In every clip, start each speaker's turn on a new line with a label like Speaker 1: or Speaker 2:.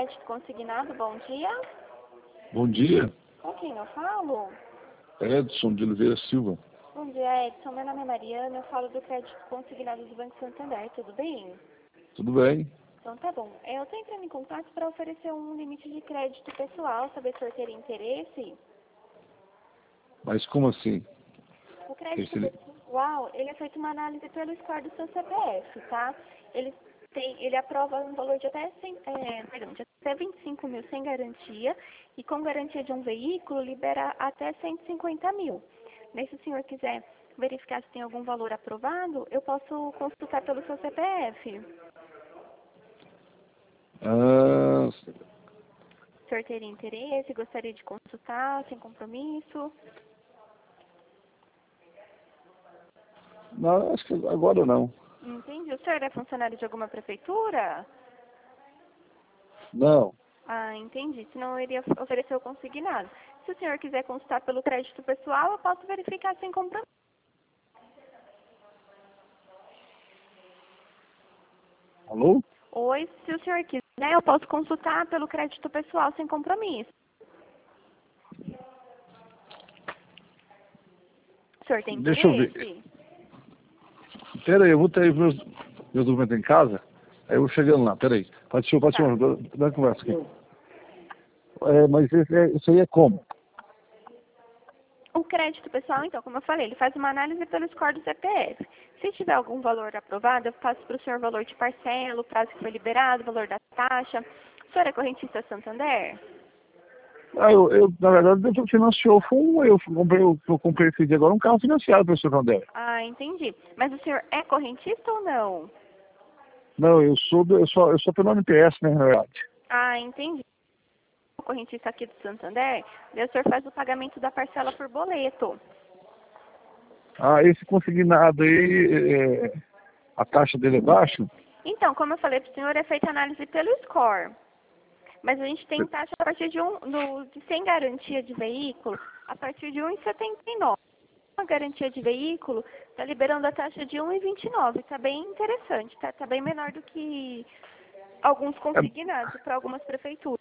Speaker 1: crédito consignado, bom dia.
Speaker 2: Bom dia,
Speaker 1: Com quem eu falo?
Speaker 2: Edson de Oliveira Silva.
Speaker 1: Bom dia, Edson. Meu nome é Mariana, eu falo do crédito consignado do Banco Santander, tudo bem?
Speaker 2: Tudo bem?
Speaker 1: Então tá bom. Eu estou entrando em contato para oferecer um limite de crédito pessoal, saber se o senhor teria interesse.
Speaker 2: Mas como assim?
Speaker 1: O crédito
Speaker 2: Esse,
Speaker 1: pessoal, ele é feito uma análise pelo score do seu CPF, tá? Ele aprova um valor de até, de até 25 mil sem garantia e com garantia de um veículo libera até 150 mil. Mas se o senhor quiser verificar se tem algum valor aprovado, eu posso consultar pelo seu CPF.
Speaker 2: ah,
Speaker 1: O senhor teria interesse, gostaria de consultar, sem compromisso?
Speaker 2: não, acho que agora não.
Speaker 1: Entendi. O senhor é funcionário de alguma prefeitura?
Speaker 2: Não.
Speaker 1: Ah, entendi. Senão eu iria oferecer o consignado. Se o senhor quiser consultar pelo crédito pessoal, eu posso verificar sem compromisso.
Speaker 2: Alô?
Speaker 1: Oi, se o senhor quiser, eu posso consultar pelo crédito pessoal sem compromisso. O senhor tem
Speaker 2: Deixa eu ver.
Speaker 1: interesse?
Speaker 2: Pera aí, eu vou ter meus documentos em casa. Aí eu vou chegando lá, pera aí. Pode ser,
Speaker 1: Tá.
Speaker 2: dá uma conversa aqui. Mas isso aí é como?
Speaker 1: O crédito pessoal, então, como eu falei, ele faz uma análise pelo score do CPF. Se tiver algum valor aprovado, eu passo para o senhor o valor de parcela, o prazo que foi liberado, o valor da taxa. O senhor é correntista Santander?
Speaker 2: Na verdade, eu financiou, eu comprei esse dia agora um carro financiado pelo Santander.
Speaker 1: Ah, entendi. Mas o senhor é correntista ou não?
Speaker 2: Não, eu sou pelo NPS, né, na verdade.
Speaker 1: Ah, entendi. O correntista aqui do Santander, daí o senhor faz o pagamento da parcela por boleto.
Speaker 2: Ah, esse consignado aí, a taxa dele é baixa?
Speaker 1: Então, como eu falei para o senhor, é feita análise pelo score. Mas a gente tem taxa a partir de sem garantia de veículo, a partir de 1,79. A garantia de veículo está liberando a taxa de 1,29. Está bem interessante, tá bem menor do que alguns consignados para algumas prefeituras.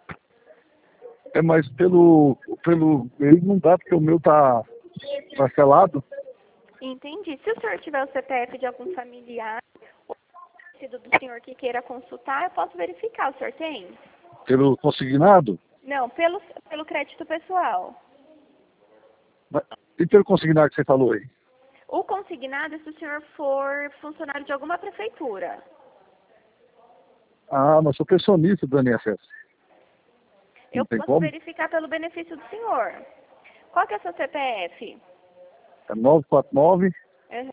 Speaker 2: Mas ele não dá, porque o meu tá parcelado.
Speaker 1: Entendi. Se o senhor tiver o CPF de algum familiar ou conhecido do senhor que queira consultar, eu posso verificar. O senhor tem?
Speaker 2: Pelo consignado.
Speaker 1: Não, pelo crédito pessoal.
Speaker 2: E pelo consignado que você falou aí?
Speaker 1: O consignado é se o senhor for funcionário de alguma prefeitura.
Speaker 2: Ah, mas sou pensionista do INSS.
Speaker 1: Eu
Speaker 2: Não tem
Speaker 1: posso
Speaker 2: como?
Speaker 1: verificar pelo benefício do senhor. Qual que é o seu CPF?
Speaker 2: É 949
Speaker 1: Uhum.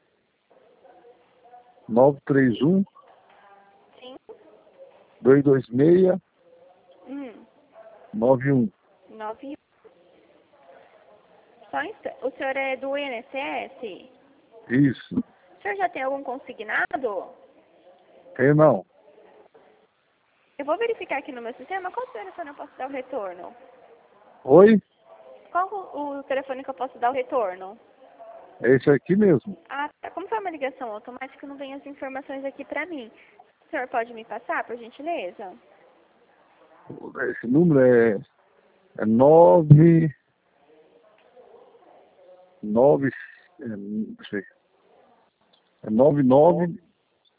Speaker 2: 931
Speaker 1: Sim.
Speaker 2: 226
Speaker 1: Hum.
Speaker 2: 91.
Speaker 1: 9. Só um instante. O senhor é do INSS?
Speaker 2: Isso.
Speaker 1: O senhor já tem algum consignado?
Speaker 2: Tem não.
Speaker 1: Eu vou verificar aqui no meu sistema. Qual telefone eu posso dar o retorno?
Speaker 2: Oi?
Speaker 1: Qual o telefone que eu posso dar o retorno?
Speaker 2: É esse aqui mesmo.
Speaker 1: Ah, tá. Como foi uma ligação automática, não vem as informações aqui pra mim. O senhor pode me passar, por gentileza?
Speaker 2: Esse número é 9 9 deixa eu ver. É 99